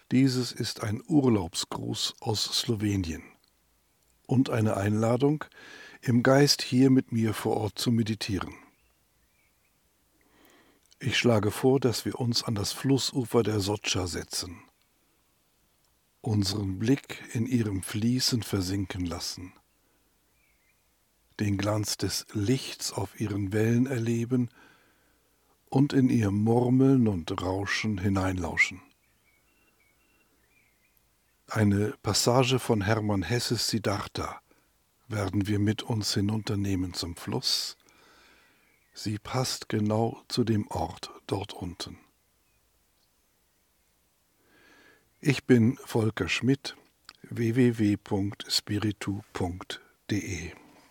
Dieses ist ein Urlaubsgruß aus Slowenien und eine Einladung, im Geist hier mit mir vor Ort zu meditieren. Ich schlage vor, dass wir uns an das Flussufer der Sotscha setzen, unseren Blick in ihrem Fließen versinken lassen, den Glanz des Lichts auf ihren Wellen erleben und in ihr Murmeln und Rauschen hineinlauschen. Eine Passage von Hermann Hesses Siddhartha werden wir mit uns hinunternehmen zum Fluss. Sie passt genau zu dem Ort dort unten. Ich bin Volker Schmidt, www.spiritu.de.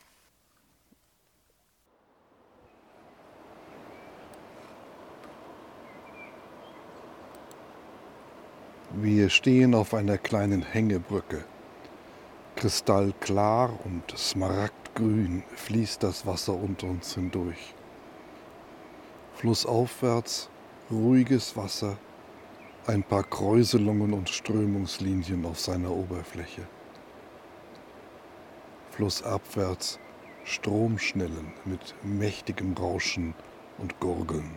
Wir stehen auf einer kleinen Hängebrücke. Kristallklar und smaragdgrün fließt das Wasser unter uns hindurch. Flussaufwärts ruhiges Wasser, ein paar Kräuselungen und Strömungslinien auf seiner Oberfläche. Flussabwärts Stromschnellen mit mächtigem Rauschen und Gurgeln.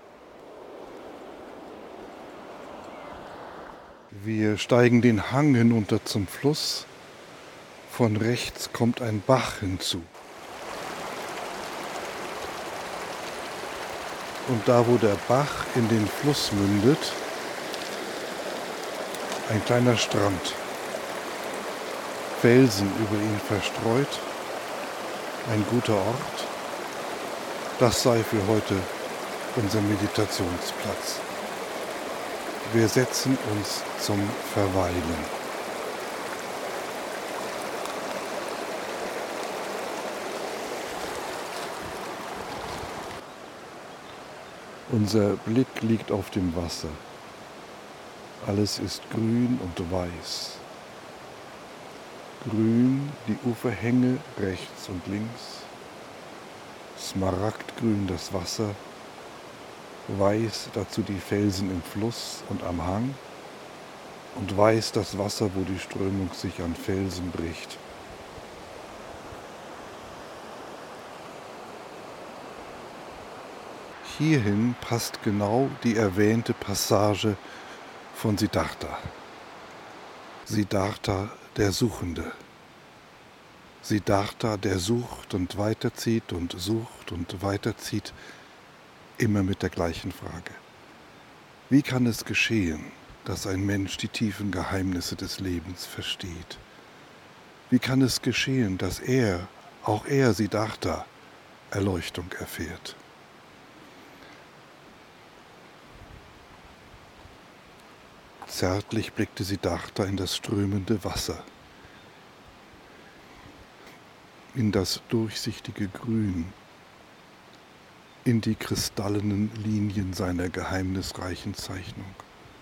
Wir steigen den Hang hinunter zum Fluss. Von rechts kommt ein Bach hinzu. Und da, wo der Bach in den Fluss mündet, ein kleiner Strand. Felsen über ihn verstreut. Ein guter Ort. Das sei für heute unser Meditationsplatz. Wir setzen uns zum Verweilen. Unser Blick liegt auf dem Wasser. Alles ist grün und weiß. Grün die Uferhänge rechts und links, smaragdgrün das Wasser, weiß dazu die Felsen im Fluss und am Hang und weiß das Wasser, wo die Strömung sich an Felsen bricht. Hierhin passt genau die erwähnte Passage von Siddhartha. Siddhartha, der Suchende. Siddhartha, der sucht und weiterzieht und sucht und weiterzieht, immer mit der gleichen Frage. Wie kann es geschehen, dass ein Mensch die tiefen Geheimnisse des Lebens versteht? Wie kann es geschehen, dass auch er, Siddhartha, Erleuchtung erfährt? Zärtlich blickte Siddhartha in das strömende Wasser, in das durchsichtige Grün, in die kristallenen Linien seiner geheimnisreichen Zeichnung.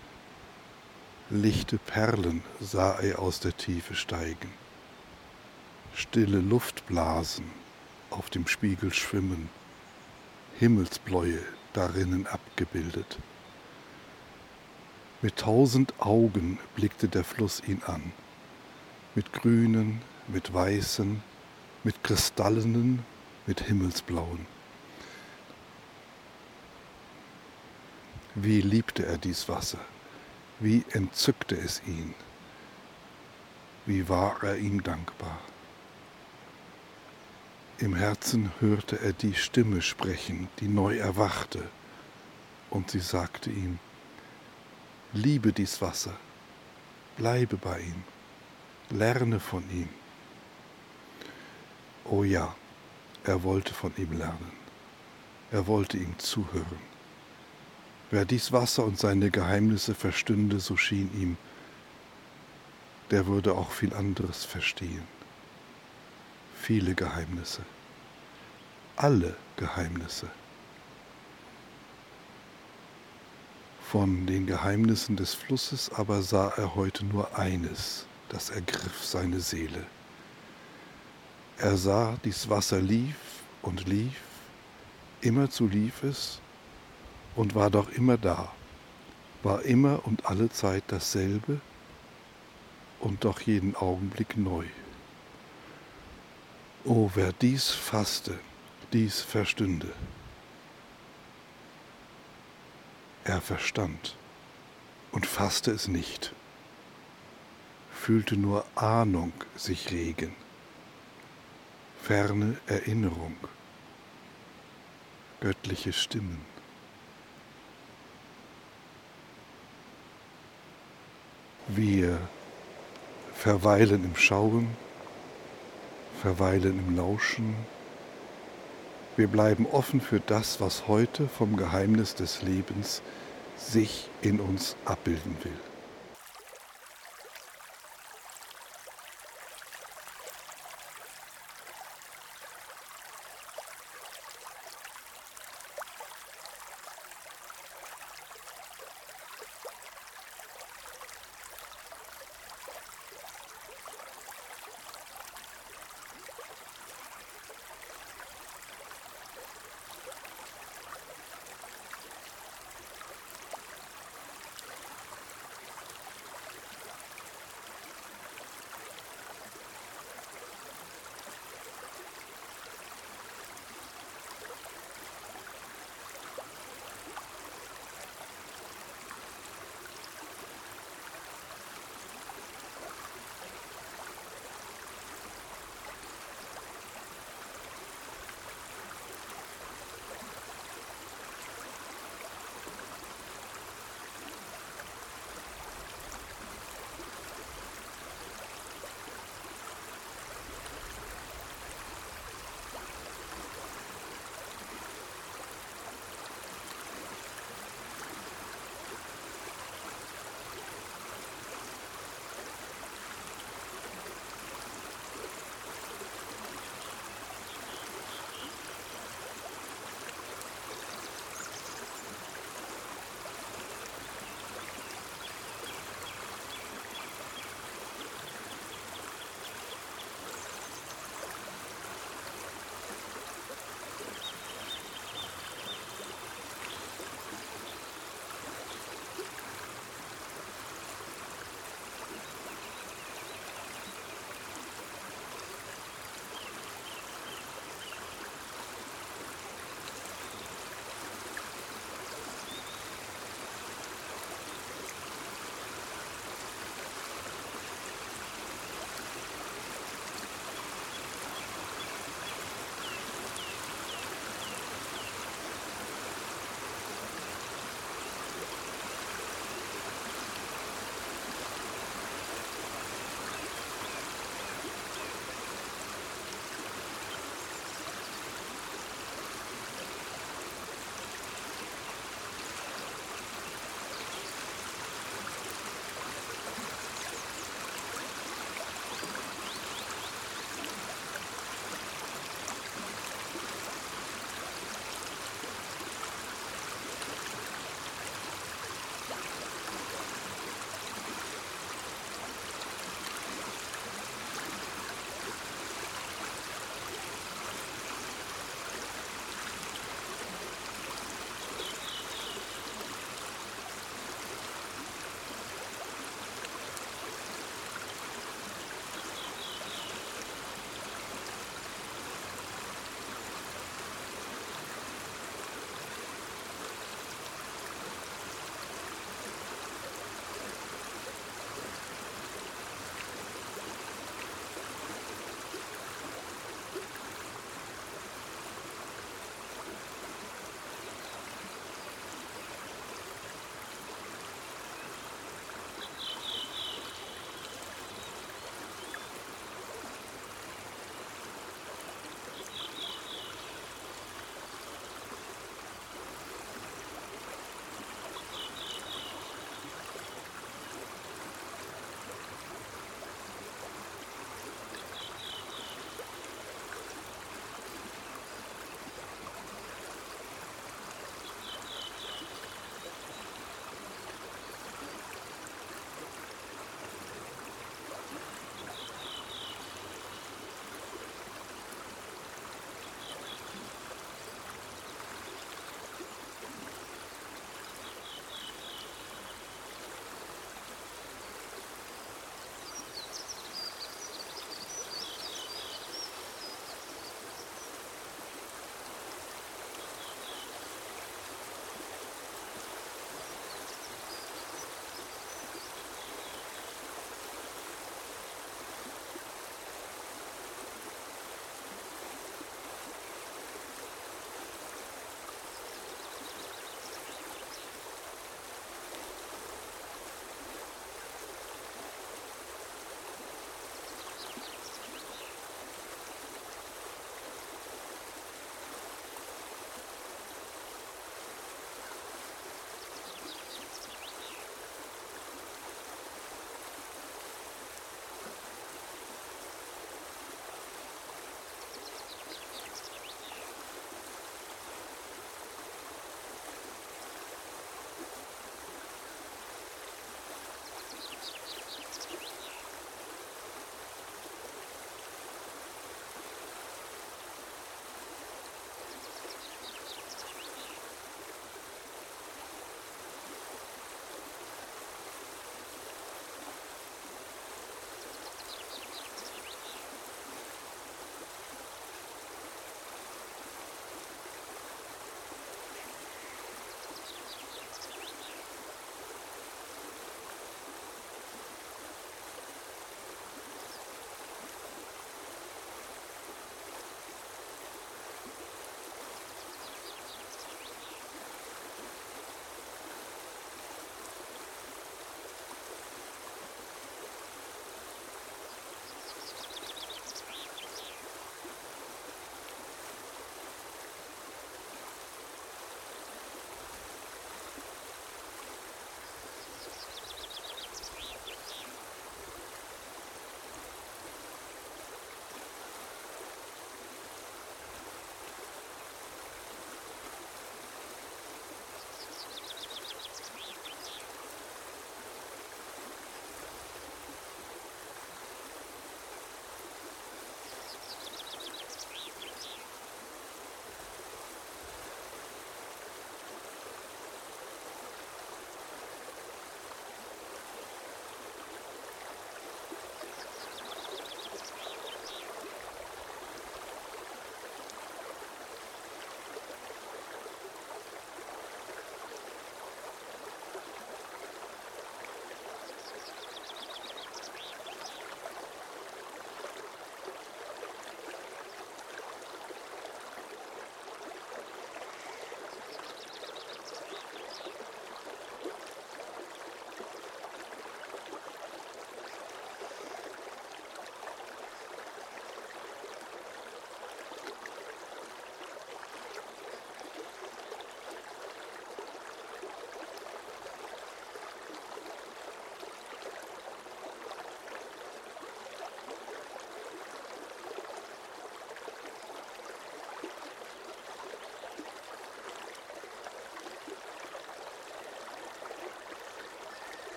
Lichte Perlen sah er aus der Tiefe steigen, stille Luftblasen auf dem Spiegel schwimmen, Himmelsbläue darinnen abgebildet. Mit 1000 Augen blickte der Fluss ihn an, mit grünen, mit weißen, mit kristallenen, mit himmelsblauen. Wie liebte er dies Wasser, wie entzückte es ihn, wie war er ihm dankbar. Im Herzen hörte er die Stimme sprechen, die neu erwachte, und sie sagte ihm: Liebe dies Wasser, bleibe bei ihm, lerne von ihm. Oh ja, er wollte von ihm lernen, er wollte ihm zuhören. Wer dies Wasser und seine Geheimnisse verstünde, so schien ihm, der würde auch viel anderes verstehen. Viele Geheimnisse, alle Geheimnisse. Von den Geheimnissen des Flusses aber sah er heute nur eines, das ergriff seine Seele. Er sah, dies Wasser lief und immerzu lief es und war doch immer da, war immer und alle Zeit dasselbe und doch jeden Augenblick neu. O, wer dies fasste, dies verstünde. Er verstand und fasste es nicht, fühlte nur Ahnung sich regen, ferne Erinnerung, göttliche Stimmen. Wir verweilen im Schauen, verweilen im Lauschen. Wir bleiben offen für das, was heute vom Geheimnis des Lebens sich in uns abbilden will.